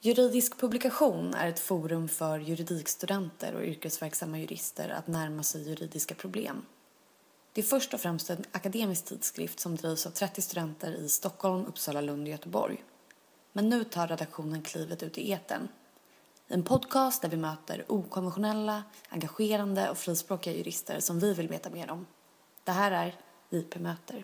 Juridisk publikation är ett forum för juridikstudenter och yrkesverksamma jurister att närma sig juridiska problem. Det är först och främst en akademisk tidskrift som drivs av 30 studenter i Stockholm, Uppsala, Lund och Göteborg. Men nu tar redaktionen klivet ut i etern. En podcast där vi möter okonventionella, engagerande och frispråkiga jurister som vi vill veta mer om. Det här är JP Möter.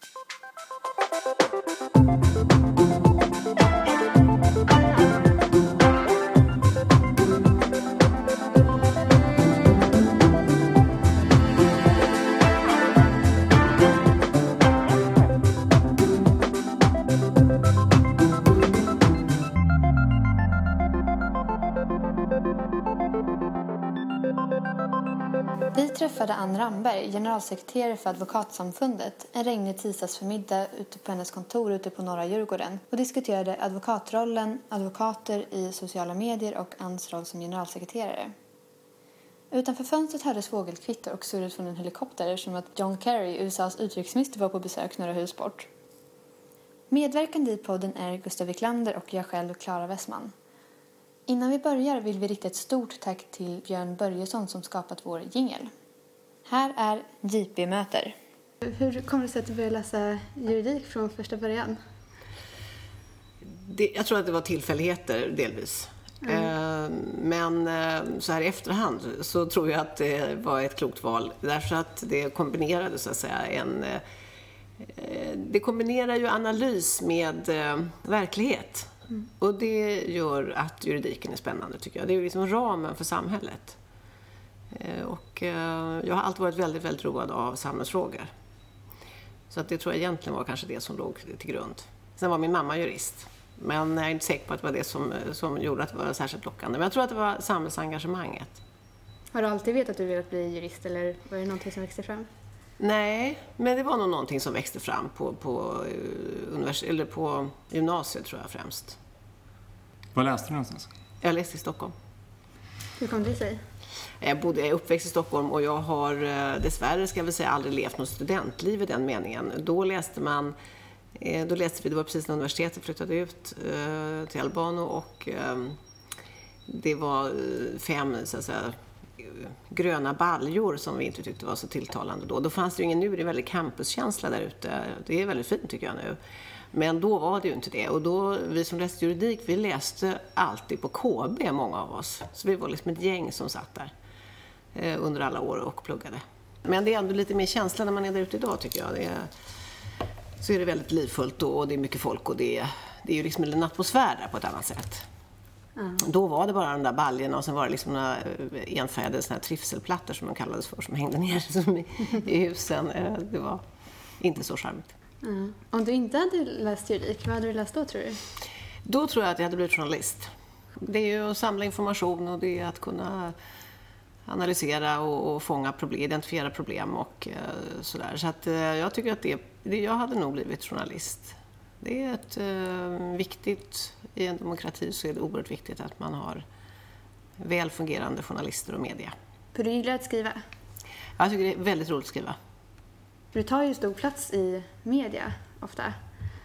Vi träffade Ann Ramberg, generalsekreterare för Advokatsamfundet, en regnig tisdagsförmiddag ute på hennes kontor ute på Norra Djurgården och diskuterade advokatrollen, advokater i sociala medier och Anns roll som generalsekreterare. Utanför fönstret hördes fågelkvitter och surret från en helikopter som att John Kerry, USAs utrikesminister, var på besök några hus bort. Medverkande i podden är Gustav Wiklander och jag själv, Klara Westman. Innan vi börjar vill vi rikta ett stort tack till Björn Börjesson som skapat vår jingle. Här är JP Möter. Hur kommer det sig att du började läsa juridik från första början? Jag tror att det var tillfälligheter delvis. Men så här i efterhand så tror jag att det var ett klokt val. Därför att det kombinerade så att säga det kombinerar ju analys med verklighet. Och det gör att juridiken är spännande tycker jag. Det är ju liksom ramen för samhället. Och jag har alltid varit väldigt, väldigt road av samhällsfrågor. Så att det tror jag egentligen var kanske det som låg till grund. Sen var min mamma jurist. Men jag är inte säker på att det var det som gjorde att det var särskilt lockande. Men jag tror att det var samhällsengagemanget. Har du alltid vetat att du velat bli jurist eller var det någonting som växte fram? Nej, men det var nog någonting som växte fram på gymnasiet tror jag främst. Vad läste du någonstans? Jag läste i Stockholm. Hur kom det sig? Jag är uppväxt i Stockholm och jag har dessvärre ska jag väl säga aldrig levt något studentliv i den meningen. Då läste vi, det var precis när universitetet flyttade ut till Albano och det var 5 så att säga gröna baljor som vi inte tyckte var så tilltalande då. Då fanns det ju nu är det väldigt campuskänsla där ute. Det är väldigt fint tycker jag nu. Men då var det ju inte det. Och då, vi som läste juridik, vi läste alltid på KB, många av oss. Så vi var liksom ett gäng som satt där under alla år och pluggade. Men det är ändå lite mer känsla när man är där ute idag tycker jag. Så är det väldigt livfullt och det är mycket folk och det är ju liksom en atmosfär där på ett annat sätt. Då var det bara de där baljorna och sen var det liksom några enfärgade såna här trivselplattor som man kallades för som hängde ner i husen. Det var inte så charmigt. Om du inte hade läst juridik, vad hade du läst då tror du? Då tror jag att jag hade blivit journalist. Det är ju att samla information och det är att kunna analysera och fånga problem, identifiera problem och sådär. Så att jag tycker att jag hade nog blivit journalist. Det är ett viktigt, i en demokrati så är det oerhört viktigt att man har väl fungerande journalister och media. För du gillar att skriva? Jag tycker det är väldigt roligt att skriva. Du tar ju stor plats i media ofta.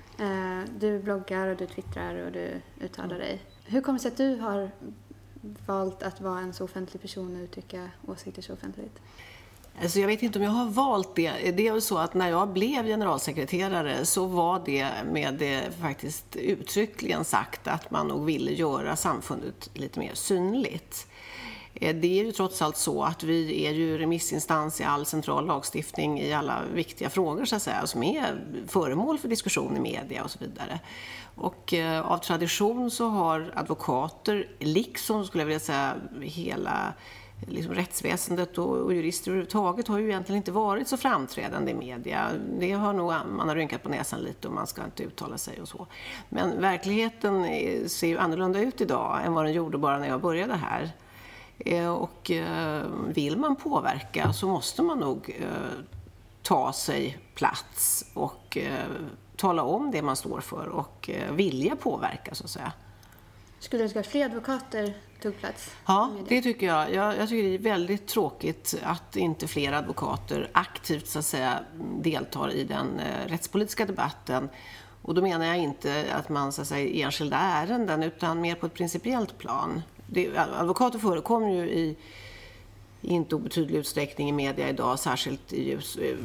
Du bloggar och du twittrar och du uttalar dig. Hur kommer det sig att du har valt att vara en så offentlig person och uttrycka åsikter så offentligt? Alltså jag vet inte om jag har valt det. Det är ju så att när jag blev generalsekreterare så var det med det faktiskt uttryckligen sagt att man nog ville göra samfundet lite mer synligt. Det är ju trots allt så att vi är ju remissinstans i all central lagstiftning i alla viktiga frågor så att säga, som är föremål för diskussion i media och så vidare. Och av tradition så har advokater, liksom skulle jag vilja säga hela liksom rättsväsendet och jurister överhuvudtaget har ju egentligen inte varit så framträdande i media. Det har nog, man har rynkat på näsan lite och man ska inte uttala sig och så. Men verkligheten ser ju annorlunda ut idag än vad den gjorde bara när jag började här. Och vill man påverka så måste man nog ta sig plats och tala om det man står för och vilja påverka så att säga. Skulle du önska att fler advokater tog plats? Ja, det tycker jag. Jag tycker det är väldigt tråkigt att inte fler advokater aktivt så att säga deltar i den rättspolitiska debatten Och då menar jag inte att man så att säga i enskilda ärenden utan mer på ett principiellt plan. Advokater förekommer ju i inte obetydlig utsträckning i media idag, särskilt i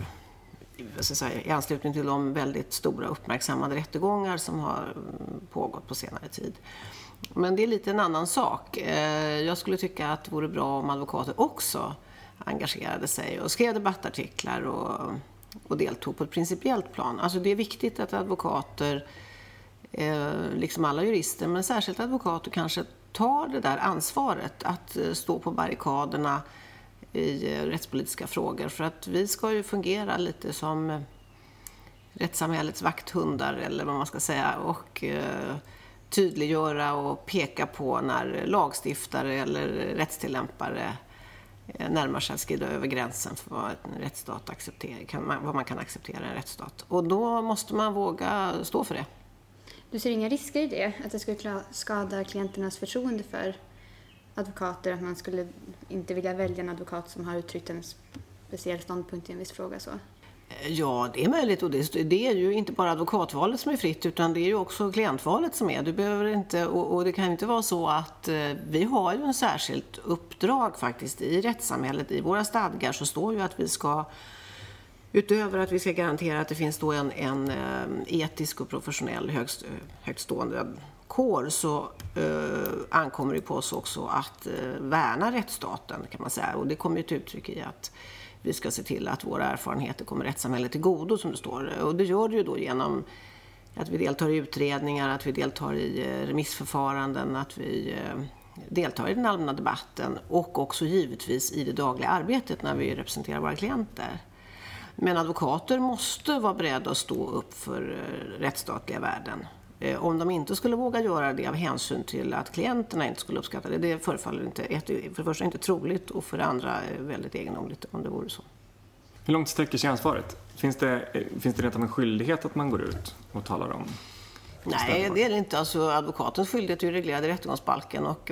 anslutning till de väldigt stora uppmärksammade rättegångar som har pågått på senare tid. Men det är lite en annan sak. Jag skulle tycka att det vore bra om advokater också engagerade sig och skrev debattartiklar och deltog på ett principiellt plan. Alltså det är viktigt att advokater, liksom alla jurister, men särskilt advokater kanske tar det där ansvaret att stå på barrikaderna i rättspolitiska frågor. För att vi ska ju fungera lite som rättssamhällets vakthundar eller vad man ska säga och tydliggöra och peka på när lagstiftare eller rättstillämpare närmar sig att skrida över gränsen för vad en rättsstat accepterar, vad man kan acceptera i en rättsstat. Och då måste man våga stå för det. Du ser inga risker i det? Att det skulle skada klienternas förtroende för advokater? Att man skulle inte vilja välja en advokat som har uttryckt en speciell ståndpunkt i en viss fråga så? Ja, det är möjligt och det är ju inte bara advokatvalet som är fritt utan det är ju också klientvalet som är. Du behöver inte, och det kan inte vara så att vi har ju en särskilt uppdrag faktiskt i rättssamhället. I våra stadgar så står ju att vi ska, utöver att vi ska garantera att det finns då en etisk och professionell högtstående kår så ankommer det på oss också att värna rättsstaten kan man säga. Och det kommer ju till uttryck i att vi ska se till att våra erfarenheter kommer rättssamhället till godo som det står. Och det gör det ju då genom att vi deltar i utredningar, att vi deltar i remissförfaranden, att vi deltar i den allmänna debatten och också givetvis i det dagliga arbetet när vi representerar våra klienter. Men advokater måste vara beredda att stå upp för rättsstatliga värden. Om de inte skulle våga göra det av hänsyn till att klienterna inte skulle uppskatta det, det förefaller inte, för det första inte troligt och för det andra väldigt egendomligt om det vore så. Hur långt sträcker sig ansvaret? Finns det rent av en skyldighet att man går ut och talar om? Nej, det är det inte. Alltså, advokatens skyldighet är ju reglerad i rättegångsbalken och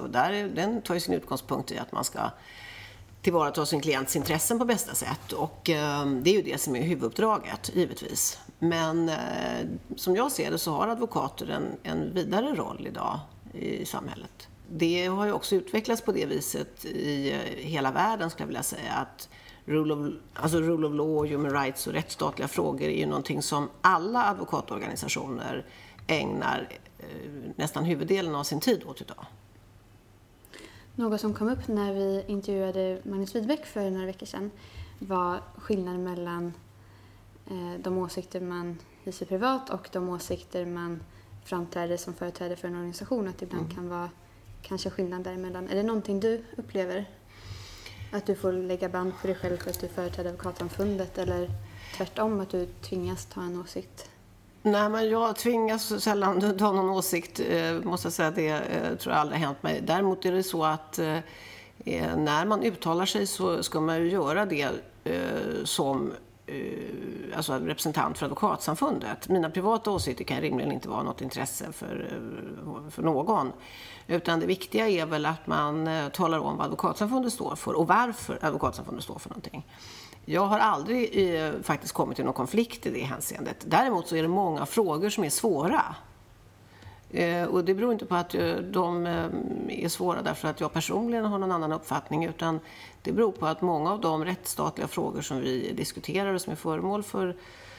den tar ju sin utgångspunkt i att man ska tillvarata sin klients intressen på bästa sätt. Och det är ju det som är huvuduppdraget, givetvis. Men som jag ser det så har advokater en vidare roll idag i samhället. Det har ju också utvecklats på det viset i hela världen skulle jag vilja säga att rule of law, human rights och rättsstatliga frågor är ju någonting som alla advokatorganisationer ägnar nästan huvuddelen av sin tid åt idag. Något som kom upp när vi intervjuade Magnus Widbeck för några veckor sedan var skillnaden mellan de åsikter man hyser privat och de åsikter man framträder som företrädare för en organisation. Att det ibland kan vara kanske skillnad däremellan. Är det någonting du upplever? Att du får lägga band på dig själv för att du företräder advokatsamfundet eller tvärtom att du tvingas ta en åsikt? Nej, men jag tvingas sällan ta någon åsikt, måste jag säga. Det tror jag aldrig har hänt mig. Däremot är det så att när man uttalar sig så ska man ju göra det som alltså representant för advokatsamfundet. Mina privata åsikter kan rimligen inte vara något intresse för någon. Utan det viktiga är väl att man talar om vad advokatsamfundet står för och varför advokatsamfundet står för någonting. Jag har aldrig faktiskt kommit till någon konflikt i det hänseendet. Däremot så är det många frågor som är svåra. Och det beror inte på att de är svåra därför att jag personligen har någon annan uppfattning utan det beror på att många av de rättsstatliga frågor som vi diskuterar och som är föremål för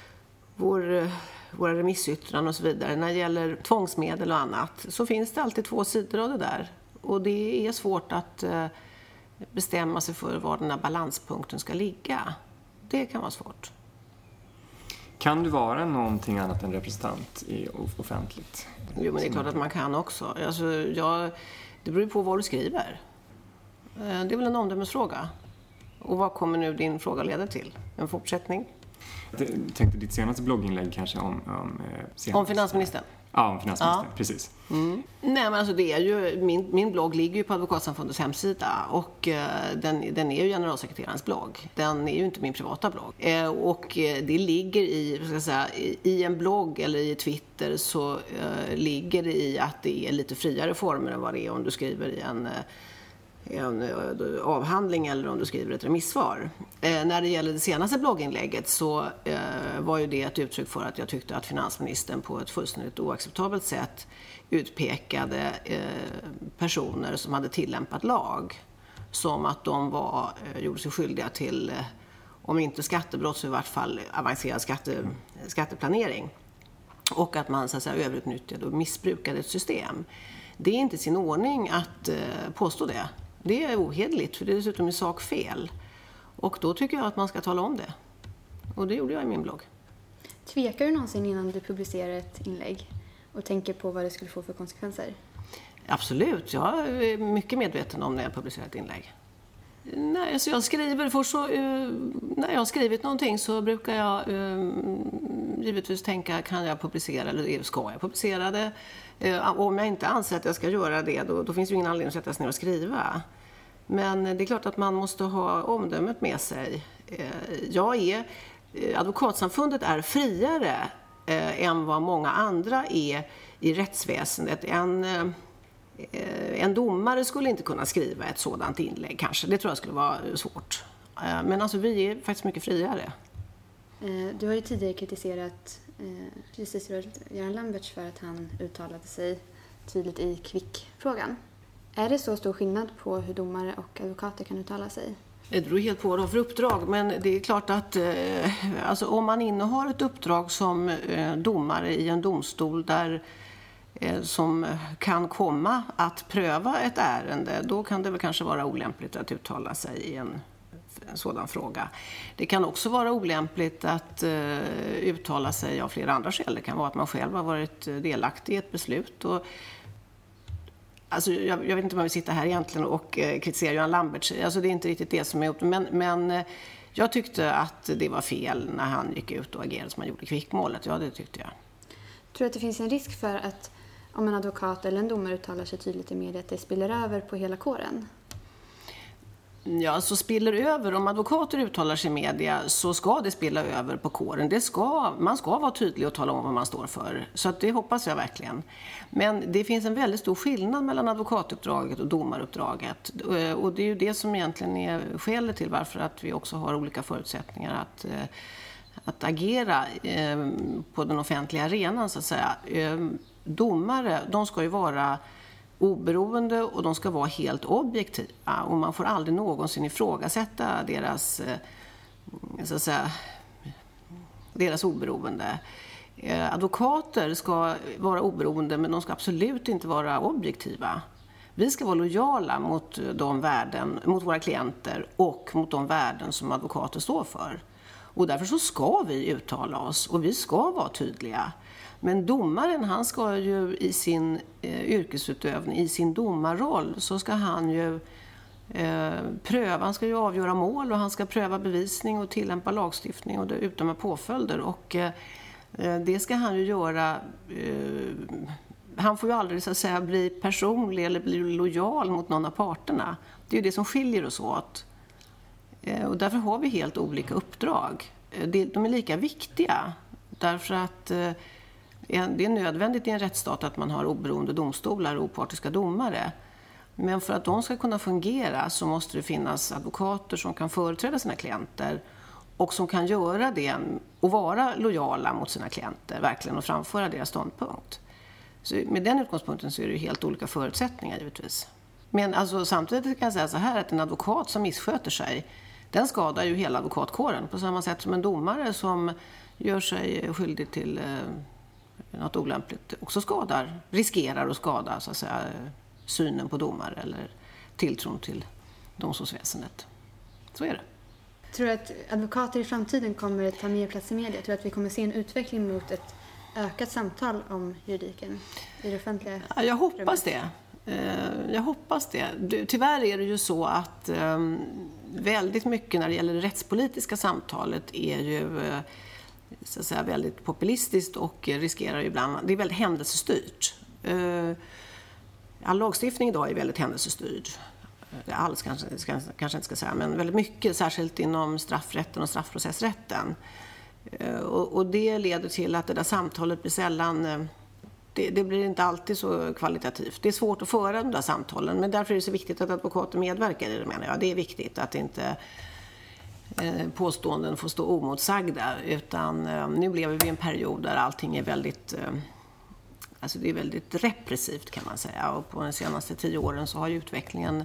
våra remissyttranden och så vidare när det gäller tvångsmedel och annat så finns det alltid två sidor av det där. Och det är svårt att bestämma sig för var den här balanspunkten ska ligga. Det kan vara svårt. Kan du vara någonting annat än representant i offentligt? Jo, men det är klart att man kan också. Alltså, det beror på vad du skriver. Det är väl en omdömesfråga. Och vad kommer nu din fråga leda till? En fortsättning? Jag tänkte ditt senaste blogginlägg kanske om finansministern? Ja, om finansministern, precis. Mm. Nej, men alltså det är ju, min blogg ligger ju på Advokatsamfundets hemsida och den är ju generalsekreterarens blogg. Den är ju inte min privata blogg. Och det ligger i en blogg eller i Twitter så ligger det i att det är lite friare former än vad det är om du skriver i en avhandling eller om du skriver ett remissvar. När det gäller det senaste blogginlägget så var ju det ett uttryck för att jag tyckte att finansministern på ett fullständigt oacceptabelt sätt utpekade personer som hade tillämpat lag som att de gjorde sig skyldiga till, om inte skattebrott så i vart fall avancerad skatteplanering. Och att man så att säga överutnyttjade och missbrukade ett system. Det är inte sin ordning att påstå det. Det är ohederligt, för det är dessutom i sak fel. Och då tycker jag att man ska tala om det. Och det gjorde jag i min blogg. Tvekar du någonsin innan du publicerar ett inlägg och tänker på vad det skulle få för konsekvenser? Absolut, jag är mycket medveten om när jag publicerar ett inlägg. Nej, så jag skriver först så, när jag har skrivit någonting så brukar jag givetvis tänka, kan jag publicera eller ska jag publicera det? Om jag inte anser att jag ska göra det, då finns ju ingen anledning att sätta sig ner och skriva. Men det är klart att man måste ha omdömet med sig. Advokatsamfundet är friare än vad många andra är i rättsväsendet. En domare skulle inte kunna skriva ett sådant inlägg kanske. Det tror jag skulle vara svårt. Men alltså vi är faktiskt mycket friare. Du har ju tidigare kritiserat justitierådet Göran Lambertz för att han uttalade sig tydligt i Kvick-frågan. Är det så stor skillnad på hur domare och advokater kan uttala sig? Det beror helt på vad de har för uppdrag, men det är klart att alltså, om man innehar ett uppdrag som domare i en domstol som kan komma att pröva ett ärende, då kan det väl kanske vara olämpligt att uttala sig i en sådan fråga. Det kan också vara olämpligt att uttala sig av flera andra skäl. Det kan vara att man själv har varit delaktig i ett beslut. Alltså, jag vet inte om jag vill sitta här egentligen och kritisera Göran Lambertz. Alltså, det är inte riktigt det som är gjort. Men jag tyckte att det var fel när han gick ut och agerade som han gjorde i Kvickmålet. Ja, det tyckte jag. Tror du att det finns en risk för att om en advokat eller en domare uttalar sig tydligt i media att det spiller över på hela kåren? Ja, så spiller över. Om advokater uttalar sig i media så ska det spilla över på kåren. Man ska vara tydlig och tala om vad man står för. Så att det hoppas jag verkligen. Men det finns en väldigt stor skillnad mellan advokatuppdraget och domaruppdraget. Och det är ju det som egentligen är skälet till varför att vi också har olika förutsättningar att agera på den offentliga arenan så att säga. Domare, de ska ju vara oberoende och de ska vara helt objektiva och man får aldrig någonsin ifrågasätta deras oberoende. Advokater ska vara oberoende men de ska absolut inte vara objektiva. Vi ska vara lojala mot våra klienter och mot de värden som advokater står för. Och därför så ska vi uttala oss och vi ska vara tydliga. Men domaren, han ska ju i sin yrkesutövning, i sin domarroll, så ska han ju pröva, han ska ju avgöra mål och han ska pröva bevisning och tillämpa lagstiftning och utdöma påföljder. Och det ska han ju göra, han får ju aldrig så att säga bli personlig eller bli lojal mot någon av parterna. Det är ju det som skiljer oss åt. Och därför har vi helt olika uppdrag. De är lika viktiga därför att det är nödvändigt i en rättsstat att man har oberoende domstolar och opartiska domare. Men för att de ska kunna fungera så måste det finnas advokater som kan företräda sina klienter och som kan göra det och vara lojala mot sina klienter verkligen och framföra deras ståndpunkt. Så med den utgångspunkten så är det ju helt olika förutsättningar givetvis. Men alltså, samtidigt kan jag säga så här att en advokat som missköter sig, den skadar ju hela advokatkåren på samma sätt som en domare som gör sig skyldig till något olämpligt också riskerar att skada så att säga, synen på domare eller tilltron till domstolsväsendet. Så är det. Tror du att advokater i framtiden kommer att ta mer plats i media? Tror du att vi kommer se en utveckling mot ett ökat samtal om juridiken i det offentliga? Ja, jag hoppas det. Jag hoppas det. Tyvärr är det ju så att väldigt mycket när det gäller det rättspolitiska samtalet är ju så att säga väldigt populistiskt och riskerar ju ibland, det är väldigt händelsestyrt. All lagstiftning idag är väldigt händelsestyrd. Alls kanske inte ska säga, men väldigt mycket, särskilt inom straffrätten och straffprocessrätten. Och det leder till att det där samtalet blir sällan det blir inte alltid så kvalitativt. Det är svårt att föra de där samtalen, men därför är det så viktigt att advokater medverkar i det, menar jag. Det är viktigt att inte påståenden får stå omotsagda, utan nu lever vi i en period där allting är väldigt, alltså det är väldigt repressivt kan man säga, och på de senaste 10 åren så har ju utvecklingen,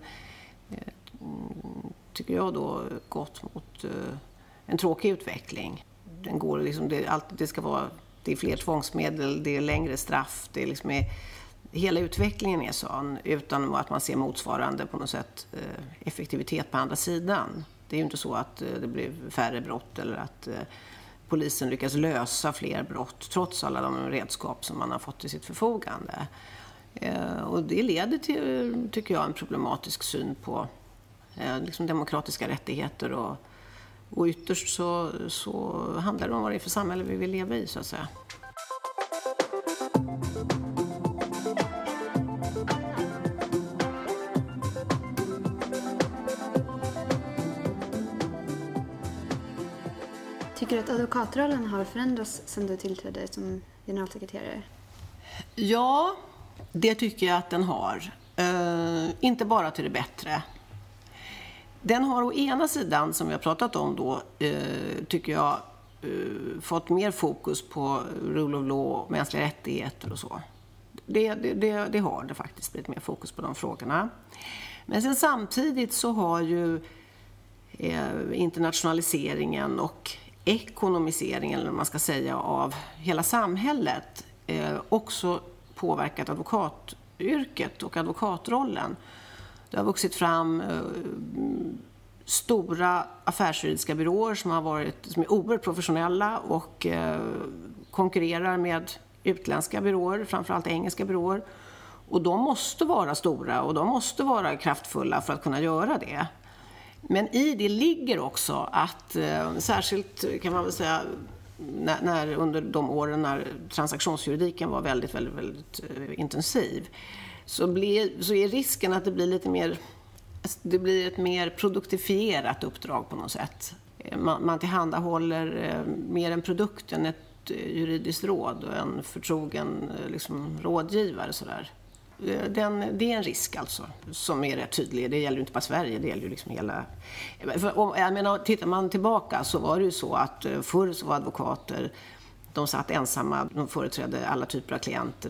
tycker jag då, gått mot en tråkig utveckling. Den går liksom, det är fler tvångsmedel, det är längre straff, det är liksom hela utvecklingen är sån, utan att man ser motsvarande på något sätt effektivitet på andra sidan. Det är ju inte så att det blir färre brott eller att polisen lyckas lösa fler brott trots alla de redskap som man har fått till sitt förfogande. Och det leder till, tycker jag, en problematisk syn på liksom demokratiska rättigheter, och ytterst så handlar det om vad det är för samhälle vi vill leva i, så att säga. Tycker du att advokatrollen har förändrats sedan du tillträdde som generalsekreterare? Ja, det tycker jag att den har. Inte bara till det bättre. Den har å ena sidan, som vi har pratat om då, tycker jag, fått mer fokus på rule of law, mänskliga rättigheter och så. Det har det faktiskt blivit mer fokus på de frågorna. Men sen samtidigt så har ju internationaliseringen och ekonomiseringen, eller vad man ska säga, av hela samhället också påverkat advokatyrket och advokatrollen. Det har vuxit fram stora affärsjuridiska byråer som är oerhört professionella och konkurrerar med utländska byråer, framförallt engelska byråer. Och de måste vara stora och de måste vara kraftfulla för att kunna göra det. Men i det ligger också att, särskilt kan man väl säga, när under de åren när transaktionsjuridiken var väldigt, väldigt, väldigt intensiv, så är risken att det blir lite mer, det blir ett mer produktifierat uppdrag på något sätt. Man tillhandahåller mer en produkt än ett juridiskt råd och en förtrogen liksom, rådgivare sådär. Det är en risk alltså, som är rätt tydlig. Det gäller ju inte bara Sverige, det gäller ju liksom hela... Jag menar, tittar man tillbaka så var det ju så att förr så var advokater, de satt ensamma, de företrädde alla typer av klienter.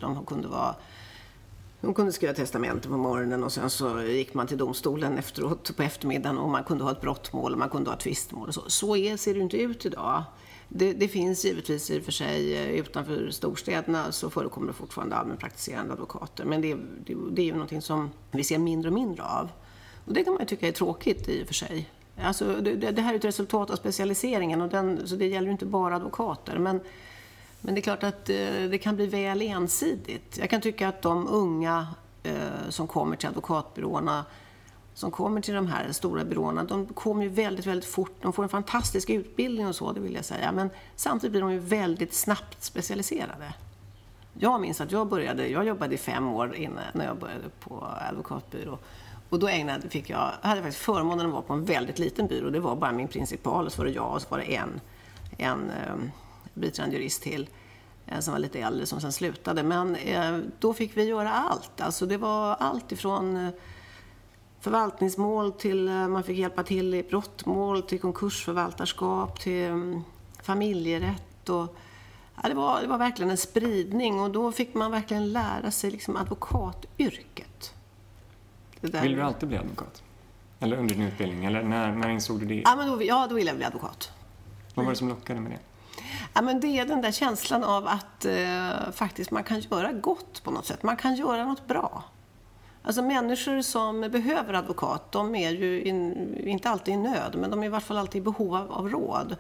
De kunde skriva testamente på morgonen och sen så gick man till domstolen efteråt på eftermiddagen och man kunde ha ett brottmål och man kunde ha ett tvistmål. Så ser det inte ut idag. Det finns givetvis i och för sig utanför storstäderna, så förekommer det fortfarande allmänpraktiserande advokater. Men det är ju någonting som vi ser mindre och mindre av. Och det kan man ju tycka är tråkigt i och för sig. Alltså, det här är ett resultat av specialiseringen, och så det gäller ju inte bara advokater. Men det är klart att det kan bli väl ensidigt. Jag kan tycka att de unga som kommer till advokatbyråerna, som kommer till de här stora byråerna, de kommer ju väldigt, väldigt fort. De får en fantastisk utbildning och så, det vill jag säga. Men samtidigt blir de ju väldigt snabbt specialiserade. Jag minns att jag jobbade i 5 år innan när jag började på advokatbyrå. Och då hade jag faktiskt förmånen att vara på en väldigt liten byrå. Det var bara min principal, och så var det jag och så var det en biträdande jurist till som var lite äldre som sen slutade. Men då fick vi göra allt. Alltså det var allt ifrån förvaltningsmål till man fick hjälpa till i brottmål, till konkursförvaltarskap, till familjerätt. Och, ja, det var verkligen en spridning, och då fick man verkligen lära sig liksom advokatyrket. Vill du alltid bli advokat? Eller under din utbildning? Eller när insåg du det? Ja, då ville jag bli advokat. Vad var det som lockade med det? Ja, men det är den där känslan av att faktiskt man kan göra gott på något sätt. Man kan göra något bra. Alltså människor som behöver advokat, de är ju inte alltid i nöd, men de är i vart fall alltid i behov av råd.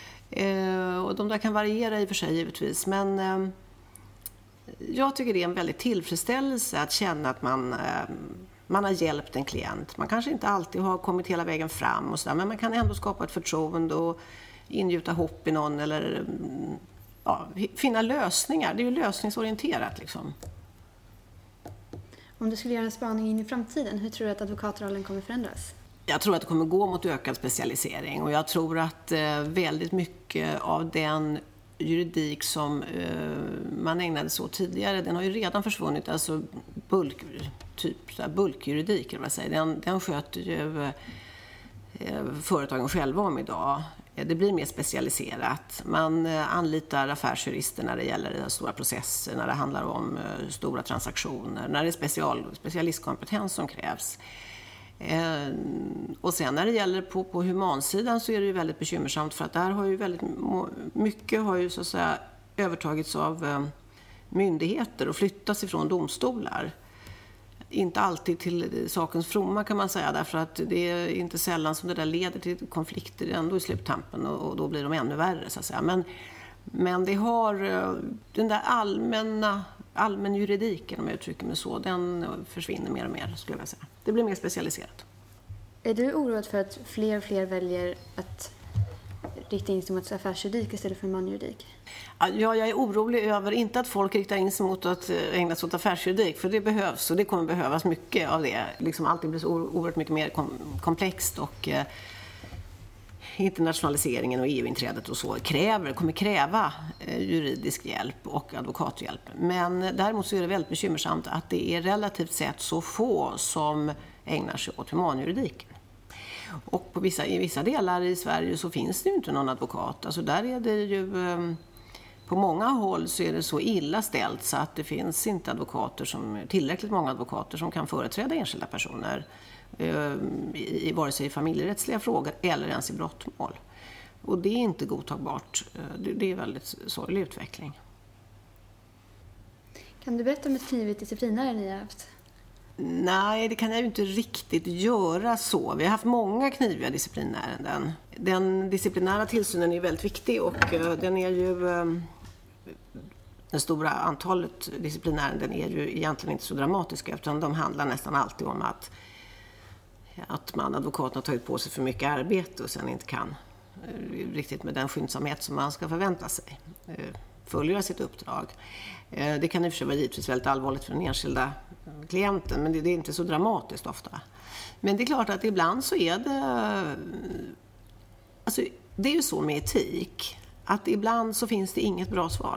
Och de där kan variera i och för sig givetvis, men jag tycker det är en väldigt tillfredsställelse att känna att man har hjälpt en klient. Man kanske inte alltid har kommit hela vägen fram och sådär, men man kan ändå skapa ett förtroende och ingjuta hopp i någon, eller finna lösningar. Det är ju lösningsorienterat liksom. Om du skulle göra en spaning in i framtiden, hur tror du att advokatrollen kommer förändras? Jag tror att det kommer gå mot ökad specialisering, och jag tror att väldigt mycket av den juridik som man ägnade sig åt tidigare, den har ju redan försvunnit. Alltså bulkjuridik, eller vad säger. Den sköter ju företagen själva om idag. Det blir mer specialiserat. Man anlitar affärsjurister när det gäller stora processer, när det handlar om stora transaktioner, när det är specialistkompetens som krävs. Och sen när det gäller på humansidan så är det ju väldigt bekymmersamt, för att där har ju väldigt mycket har ju så att säga övertagits av myndigheter och flyttats ifrån domstolar. Inte alltid till sakens fromma, kan man säga, därför att det är inte sällan som det där leder till konflikter ändå i sluttampen, och då blir de ännu värre, så att säga. Men det har den där allmän juridiken, om jag uttrycker mig så, den försvinner mer och mer, skulle jag säga. Det blir mer specialiserat. Är du oroad för att fler och fler väljer att rikta in sig mot affärsjuridik istället för humanjuridik? Ja, jag är orolig över, inte att folk riktar in sig mot att ägna sig åt affärsjuridik, för det behövs, och det kommer behövas mycket av det. Liksom allting blir så oerhört mycket mer komplext, och internationaliseringen och EU-inträdet och så kommer kräva juridisk hjälp och advokathjälp. Men däremot så är det väldigt bekymmersamt att det är relativt sett så få som ägnar sig åt humanjuridik. Och i vissa delar i Sverige så finns det ju inte någon advokat. Alltså där är det ju, på många håll så är det så illa ställt så att det finns inte tillräckligt många advokater som kan företräda enskilda personer. Vare sig i familjerättsliga frågor eller ens i brottmål. Och det är inte godtagbart. Det är en väldigt sorglig utveckling. Kan du berätta om ett knivigt disciplinärende ni har haft? Nej, det kan jag ju inte riktigt göra så. Vi har haft många kniviga disciplinärenden. Den disciplinära tillsynen är väldigt viktig, och den är ju... Det stora antalet disciplinärenden är ju egentligen inte så dramatiska, utan de handlar nästan alltid om att advokaten har tagit på sig för mycket arbete och sen inte kan riktigt med den skyndsamhet som man ska förvänta sig fullgöra sitt uppdrag. Det kan i och för sig vara givetvis väldigt allvarligt för den enskilda klienten, men det är inte så dramatiskt ofta. Men det är klart att ibland så är det... Alltså, det är ju så med etik, att ibland så finns det inget bra svar.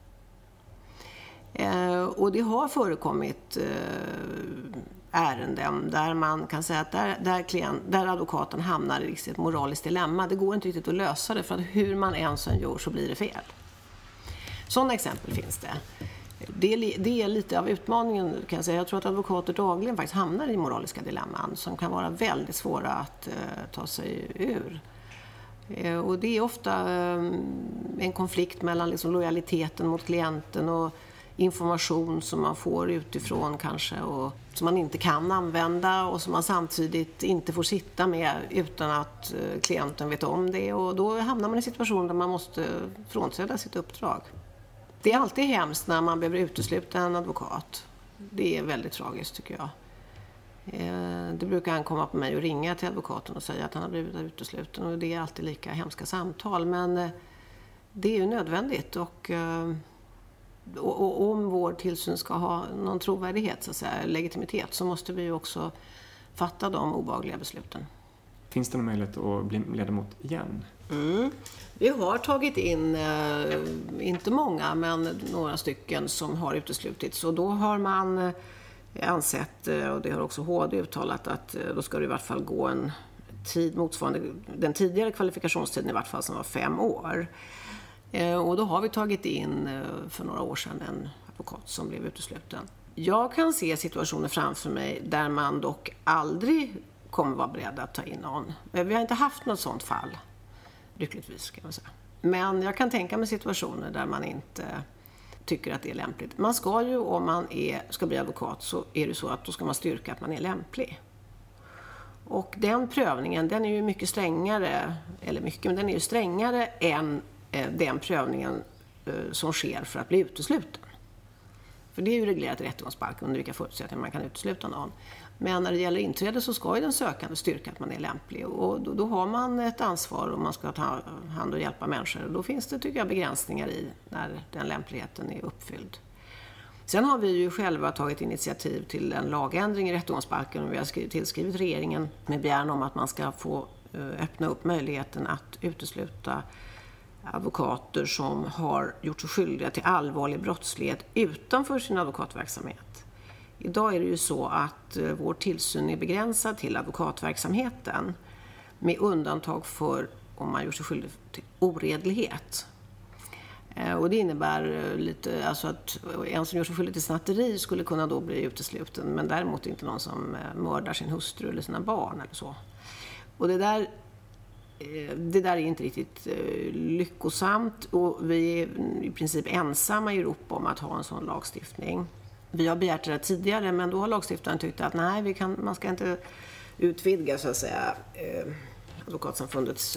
Och det har förekommit ärenden där man kan säga att där advokaten hamnar i ett moraliskt dilemma. Det går inte riktigt att lösa det, för att hur man ens gör så blir det fel. Sådana exempel finns det. Det är lite av utmaningen, kan jag säga. Jag tror att advokater dagligen faktiskt hamnar i moraliska dilemman som kan vara väldigt svåra att ta sig ur. Och det är ofta en konflikt mellan liksom lojaliteten mot klienten och information som man får utifrån kanske, och som man inte kan använda och som man samtidigt inte får sitta med utan att klienten vet om det, och då hamnar man i en situation där man måste frånträda sitt uppdrag. Det är alltid hemskt när man behöver utesluta en advokat. Det är väldigt tragiskt, tycker jag. Det brukar ankomma på mig att ringa till advokaten och säga att han har blivit utesluten, och det är alltid lika hemska samtal, men det är ju nödvändigt, och om vår tillsyn ska ha någon trovärdighet, så att säga, legitimitet, så måste vi ju också fatta de obehagliga besluten. Finns det någon möjlighet att bli ledamot igen? Vi har tagit in, inte många, men några stycken som har uteslutits. Och då har man ansett, och det har också HD uttalat, att då ska det i vart fall gå en tid motsvarande den tidigare kvalifikationstiden, i vart fall, som var 5 år. Och då har vi tagit in för några år sedan en advokat som blev utesluten. Jag kan se situationer framför mig där man dock aldrig kommer vara beredd att ta in någon. Vi har inte haft något sånt fall, lyckligtvis, kan man säga. Men jag kan tänka mig situationer där man inte tycker att det är lämpligt. Man ska ju, om man ska bli advokat, så är det så att då ska man styrka att man är lämplig. Och den prövningen, den är ju mycket strängare, men den är ju strängare än den prövningen som sker för att bli utesluten. För det är ju reglerat i rättegångsbalken under vilka förutsättningar man kan utesluta någon. Men när det gäller inträde så ska ju den sökande styrka att man är lämplig. Och då har man ett ansvar om man ska ta hand och hjälpa människor. Då finns det, tycker jag, begränsningar i när den lämpligheten är uppfylld. Sen har vi ju själva tagit initiativ till en lagändring i rättegångsbalken. Vi har tillskrivit regeringen med begäran om att man ska få öppna upp möjligheten att utesluta advokater som har gjort sig skyldiga till allvarlig brottslighet utanför sin advokatverksamhet. Idag är det ju så att vår tillsyn är begränsad till advokatverksamheten med undantag för om man gjort sig skyldig till oredlighet. Och det innebär lite, alltså att en som gör sig skyldig till snatteri skulle kunna då bli utesluten, men däremot inte någon som mördar sin hustru eller sina barn eller så. Och det där är inte riktigt lyckosamt, och vi är i princip ensamma i Europa om att ha en sån lagstiftning. Vi har begärt det tidigare, men då har lagstiftaren tyckt att nej, man ska inte utvidga så att säga advokatsamfundets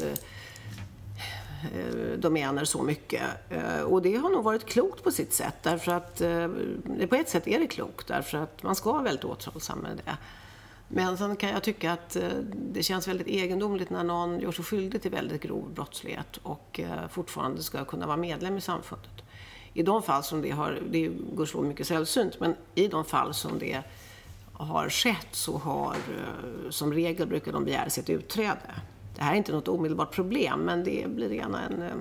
domäner så mycket. Och det har nog varit klokt på sitt sätt, därför att på ett sätt är det klokt, därför att man ska vara väldigt återhållsam med det. Men sen kan jag tycka att det känns väldigt egendomligt när någon gör sig skyldig till väldigt grov brottslighet och fortfarande ska kunna vara medlem i samfundet. I de fall som det går så mycket sällsynt, men i de fall som det har skett så har som regel brukar de begära sitt utträde. Det här är inte något omedelbart problem, men det blir gärna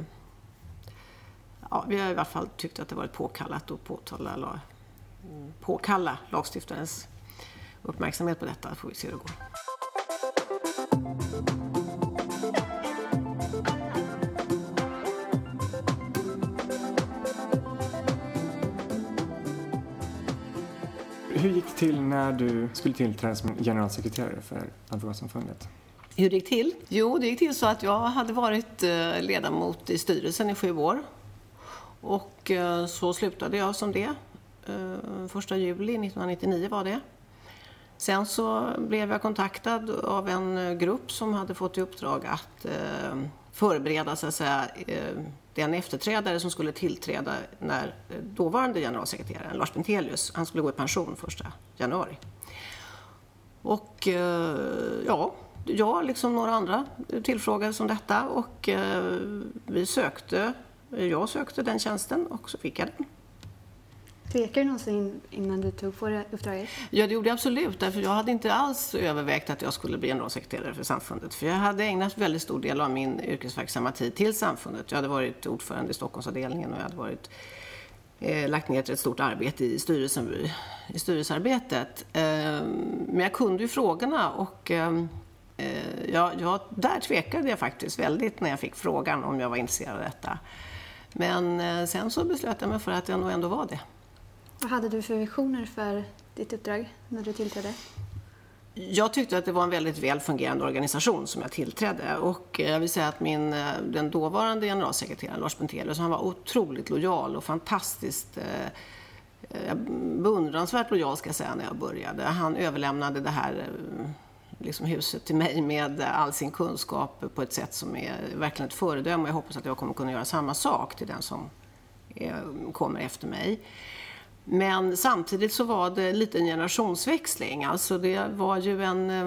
vi har i alla fall tyckt att det varit påkallat och påkalla lagstiftarens uppmärksamhet på detta. Får vi se hur det går. Hur gick det till när du skulle tillträda som generalsekreterare för Advokatsamfundet? Hur det gick till? Jo, det gick till så att jag hade varit ledamot i styrelsen i 7 år. Och så slutade jag som det. 1 juli 1999 var det. Sen så blev jag kontaktad av en grupp som hade fått i uppdrag att förbereda så att säga, den efterträdare som skulle tillträda när dåvarande generalsekreteraren Lars Bentelius, han skulle gå i pension 1 januari. Och jag liksom några andra tillfrågades om detta, och jag sökte den tjänsten och så fick jag den. Tvekade du någonsin innan du tog på det uppdraget? Ja, det gjorde jag absolut, därför jag hade inte alls övervägt att jag skulle bli generalsekreterare för samfundet. För jag hade ägnat väldigt stor del av min yrkesverksamma tid till samfundet. Jag hade varit ordförande i Stockholmsavdelningen och jag hade lagt ner ett stort arbete i styrelsearbetet. Men jag kunde ju frågorna, och där tvekade jag faktiskt väldigt när jag fick frågan om jag var intresserad av detta. Men sen så beslöt jag mig för att jag nog ändå var det. Vad hade du för visioner för ditt uppdrag när du tillträdde? Jag tyckte att det var en väldigt väl fungerande organisation som jag tillträdde, och jag vill säga att den dåvarande generalsekreteraren Lars Bentelius, han var otroligt lojal och fantastiskt beundransvärt lojal ska jag säga när jag började. Han överlämnade det här liksom huset till mig med all sin kunskap på ett sätt som är verkligen ett föredöme, och jag hoppas att jag kommer kunna göra samma sak till den som kommer efter mig. Men samtidigt så var det lite en generationsväxling. Alltså det var ju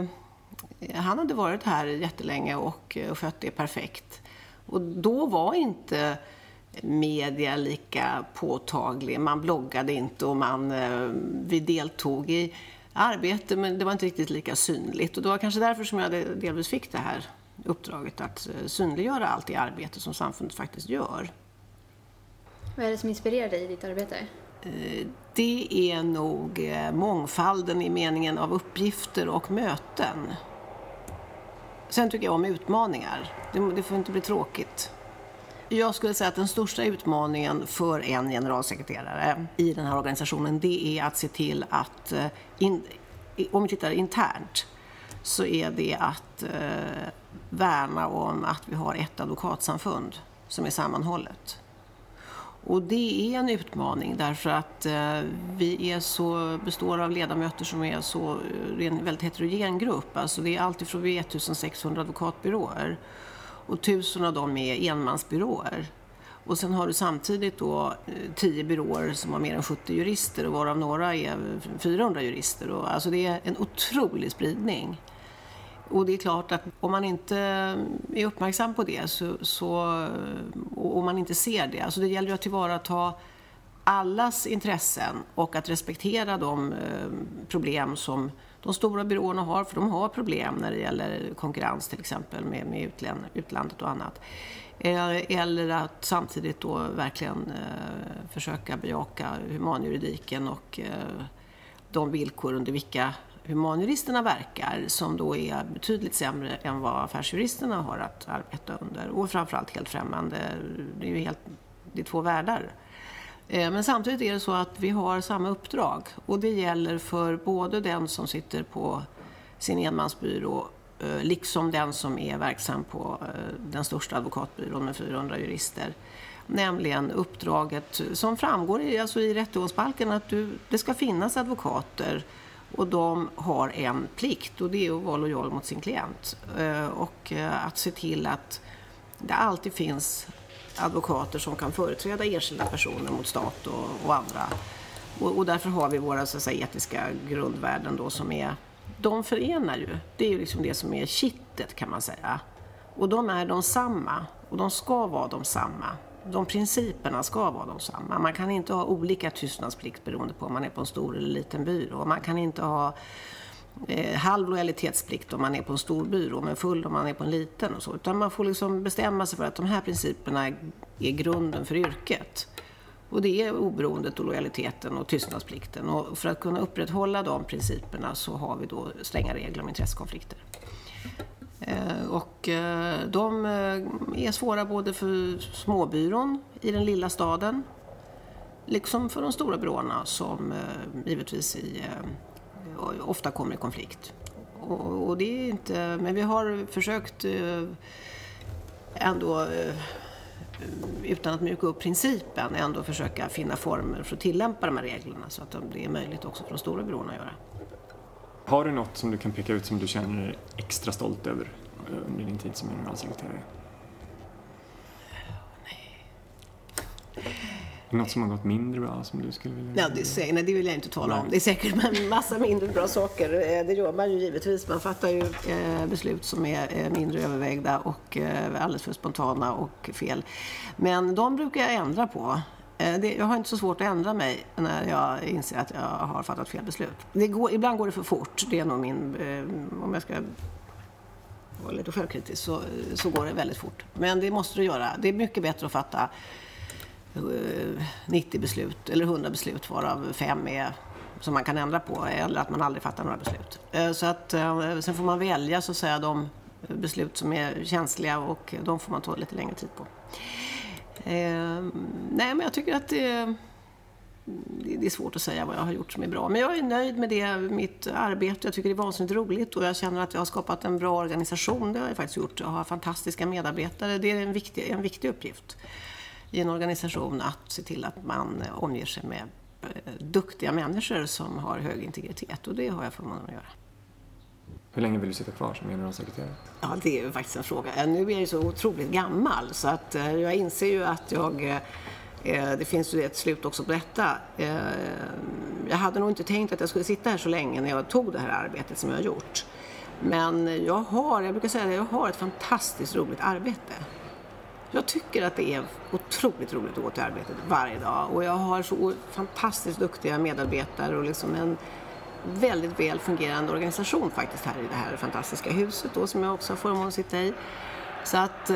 han hade varit här jättelänge och skött det perfekt. Och då var inte media lika påtaglig. Man bloggade inte och vi deltog i arbete, men det var inte riktigt lika synligt. Och det var kanske därför som jag delvis fick det här uppdraget att synliggöra allt det arbete som samfundet faktiskt gör. Vad är det som inspirerar dig i ditt arbete? Det är nog mångfalden i meningen av uppgifter och möten. Sen tycker jag om utmaningar. Det får inte bli tråkigt. Jag skulle säga att den största utmaningen för en generalsekreterare i den här organisationen, det är att se till att, om vi tittar internt, så är det att värna om att vi har ett advokatsamfund som är sammanhållet. Och det är en utmaning därför att vi består av ledamöter som är så en väldigt heterogen grupp. Alltså det är alltifrån 1600 advokatbyråer och 1000 av dem är enmansbyråer. Och sen har du samtidigt då 10 byråer som har mer än 70 jurister, och varav några är 400 jurister. Och alltså det är en otrolig spridning. Och det är klart att om man inte är uppmärksam på det och om man inte ser det, alltså det gäller ju att tillvarata allas intressen och att respektera de problem som de stora byråerna har, för de har problem när det gäller konkurrens till exempel med utlandet och annat. Eller att samtidigt då verkligen försöka bejaka humanjuridiken och de villkor under vilka humanjuristerna verkar, som då är betydligt sämre än vad affärsjuristerna har att arbeta under. Och framförallt helt främmande. Det är ju det är två världar. Men samtidigt är det så att vi har samma uppdrag. Och det gäller för både den som sitter på sin enmansbyrå liksom den som är verksam på den största advokatbyrån med 400 jurister. Nämligen uppdraget som framgår i rättegångsbalken att det ska finnas advokater och de har en plikt och det är att vara lojal mot sin klient. Och att se till att det alltid finns advokater som kan företräda enskilda personer mot stat och andra. Och därför har vi våra så att säga, etiska grundvärden då som är, de förenar ju. Det är ju liksom det som är kittet kan man säga. Och de är de samma och de ska vara de samma. De principerna ska vara de samma. Man kan inte ha olika tystnadsplikt beroende på om man är på en stor eller liten byrå. Man kan inte ha halv lojalitetsplikt om man är på en stor byrå men full om man är på en liten och så. Utan man får liksom bestämma sig för att de här principerna är grunden för yrket. Och det är oberoendet och lojaliteten och tystnadsplikten. Och för att kunna upprätthålla de principerna så har vi då stränga regler om intressekonflikter. Och de är svåra både för småbyrån i den lilla staden liksom för de stora byråerna som givetvis ofta kommer i konflikt. Och det är inte, men vi har försökt ändå utan att mjuka upp principen ändå försöka finna former för att tillämpa de här reglerna så att det är möjligt också för de stora byråerna att göra. Har du något som du kan peka ut som du känner dig extra stolt över under din tid som generalsekreterare? Något som har gått mindre bra som du skulle vilja... Nej, det vill jag inte tala om. Det är säkert en massa mindre bra saker. Det gör man ju givetvis. Man fattar ju beslut som är mindre övervägda och alldeles för spontana och fel. Men de brukar jag ändra på. Jag har inte så svårt att ändra mig när jag inser att jag har fattat fel beslut. Ibland går det för fort. Det är nog om jag ska vara lite självkritisk så går det väldigt fort. Men det måste du göra. Det är mycket bättre att fatta 90 beslut eller 100 beslut varav 5 är som man kan ändra på eller att man aldrig fattar några beslut. Så att sen får man välja så att säga de beslut som är känsliga och de får man ta lite längre tid på. Nej, men jag tycker att det är svårt att säga vad jag har gjort som är bra. Men jag är nöjd med mitt arbete. Jag tycker det är vansinnigt roligt och jag känner att jag har skapat en bra organisation. Det har jag faktiskt gjort. Jag har fantastiska medarbetare. Det är en viktig uppgift i en organisation att se till att man omger sig med duktiga människor som har hög integritet. Och det har jag förmånen att göra. Hur länge vill du sitta kvar som generalsekreterare? Ja, det är ju faktiskt en fråga. Nu är jag ju så otroligt gammal så att jag inser ju att det finns ju ett slut också på detta. Jag hade nog inte tänkt att jag skulle sitta här så länge när jag tog det här arbetet som jag har gjort. Men jag brukar säga att jag har ett fantastiskt roligt arbete. Jag tycker att det är otroligt roligt att gå till arbetet varje dag. Och jag har så fantastiskt duktiga medarbetare och liksom en väldigt väl fungerande organisation faktiskt här i det här fantastiska huset då, som jag också har förmånen att sitta i. Så att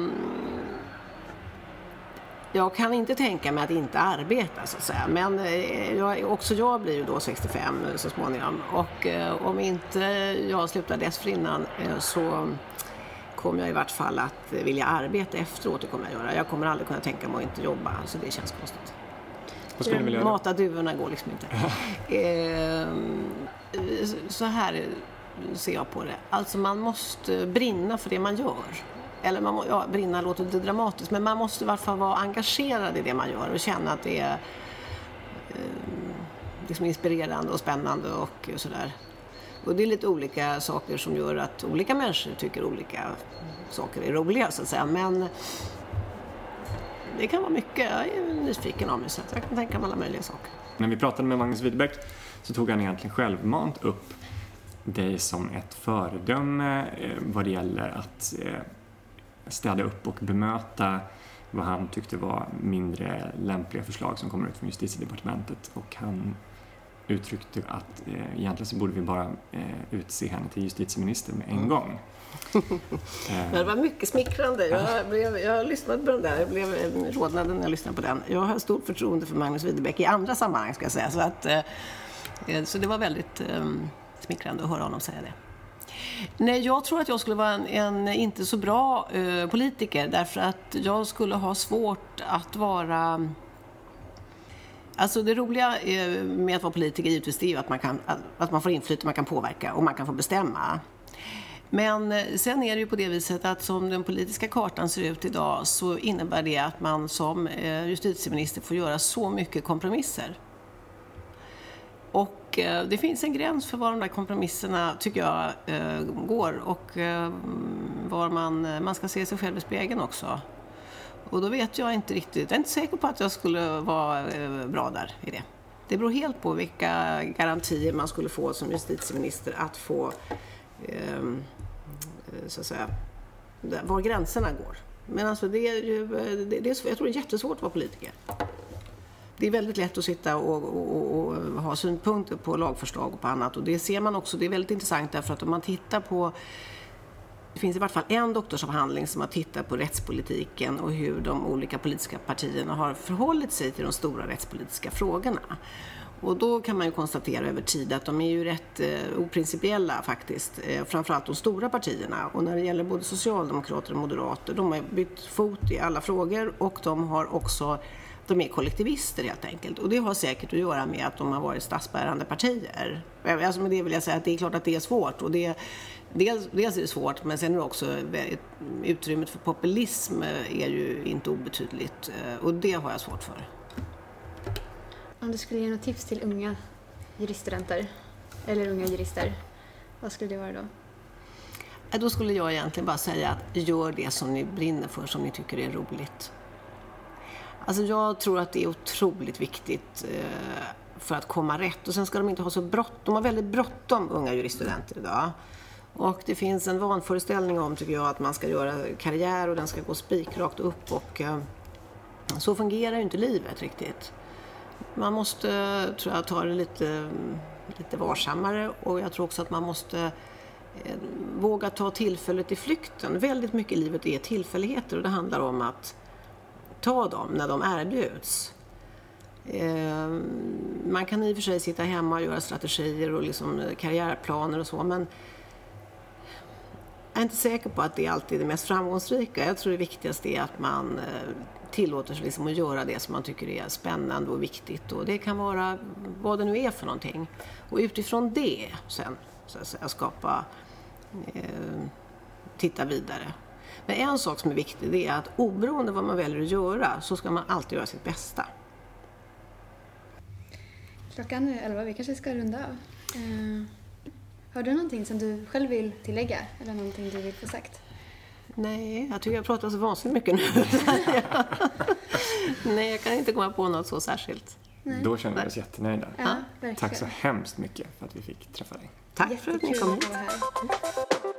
jag kan inte tänka mig att inte arbeta så att säga. Men jag blir ju då 65 så småningom. Och om inte jag slutar dessförinnan så kommer jag i vart fall att vilja arbeta efteråt. Det kommer jag göra. Jag kommer aldrig kunna tänka mig att inte jobba. Så det känns konstigt. Vad skulle du vilja göra? Mata duvorna går liksom inte. Så här ser jag på det. Alltså man måste brinna för det man gör. Eller brinna låter lite dramatiskt. Men man måste i varje fall vara engagerad i det man gör. Och känna att det är liksom inspirerande och spännande och sådär. Och det är lite olika saker som gör att olika människor tycker olika saker är roliga så att säga. Men det kan vara mycket. Jag är nyfiken om det så att jag kan tänka mig alla möjliga saker. När vi pratade med Magnus Widbeck så tog han egentligen självmant upp dig som ett föredöme vad det gäller att städa upp och bemöta vad han tyckte var mindre lämpliga förslag som kommer ut från justitiedepartementet, och han uttryckte att egentligen så borde vi bara utse henne till justitieminister med en gång. Det var mycket smickrande. Jag lyssnade på den där. Jag blev rodnad när jag lyssnade på den. Jag har stort förtroende för Magnus Widebeck i andra sammanhang, ska jag säga. Så det var väldigt smickrande att höra honom säga det. Nej, jag tror att jag skulle vara en inte så bra politiker, därför att jag skulle ha svårt att vara... Alltså det roliga med att vara politiker givetvis är att man får inflytande, man kan påverka och man kan få bestämma. Men sen är det ju på det viset att som den politiska kartan ser ut idag så innebär det att man som justitieminister får göra så mycket kompromisser. Och det finns en gräns för var de där kompromisserna, tycker jag, går, och var man ska se sig själv i spegeln också. Och då vet jag inte riktigt, jag är inte säker på att jag skulle vara bra där i det. Det beror helt på vilka garantier man skulle få som justitieminister att få, så att säga, var gränserna går. Men alltså det är ju, jag tror det är jättesvårt att vara politiker. Det är väldigt lätt att sitta och ha synpunkter på lagförslag och på annat. Och det ser man också, det är väldigt intressant därför att om man tittar på, det finns i vart fall en doktorsavhandling som har tittat på rättspolitiken och hur de olika politiska partierna har förhållit sig till de stora rättspolitiska frågorna. Och då kan man ju konstatera över tid att de är ju rätt oprincipiella faktiskt, framförallt de stora partierna. Och när det gäller både socialdemokrater och moderater, de har bytt fot i alla frågor, och de är kollektivister helt enkelt. Och det har säkert att göra med att de har varit statsbärande partier. Alltså med det vill jag säga att det är klart att det är svårt. Och dels är det svårt, men sen är det också utrymmet för populism är ju inte obetydligt. Och det har jag svårt för. Om du skulle ge något tips till unga juriststudenter eller unga jurister, vad skulle det vara då? Då skulle jag egentligen bara säga att gör det som ni brinner för, som ni tycker är roligt. Alltså jag tror att det är otroligt viktigt för att komma rätt. Och sen ska de inte ha så bråttom. De har väldigt bråttom, unga juriststudenter idag. Och det finns en vanföreställning om, tycker jag, att man ska göra karriär och den ska gå spikrakt upp. Och så fungerar ju inte livet riktigt. Man måste, tror jag, ta det lite varsammare. Och jag tror också att man måste våga ta tillfället i flykten. Väldigt mycket i livet är tillfälligheter, och det handlar om att ta dem när de erbjuds. Man kan i och för sig sitta hemma och göra strategier och liksom karriärplaner och så, men jag är inte säker på att det är alltid det mest framgångsrika. Jag tror det viktigaste är att man tillåter sig liksom att göra det som man tycker är spännande och viktigt. Och det kan vara vad det nu är för någonting. Och utifrån det sen så att säga, titta vidare. Men en sak som är viktig, det är att oberoende vad man väljer att göra så ska man alltid göra sitt bästa. Klockan är 11, vi kanske ska runda av. Har du någonting som du själv vill tillägga eller någonting du vill få sagt? Nej, jag tycker jag pratar så vansinnigt mycket nu. Nej, jag kan inte komma på något så särskilt. Nej. Då känner vi oss jättenöjda. Ja, verkligen. Tack så hemskt mycket för att vi fick träffa dig. Tack för att ni kom hit. Jättekul att vara här.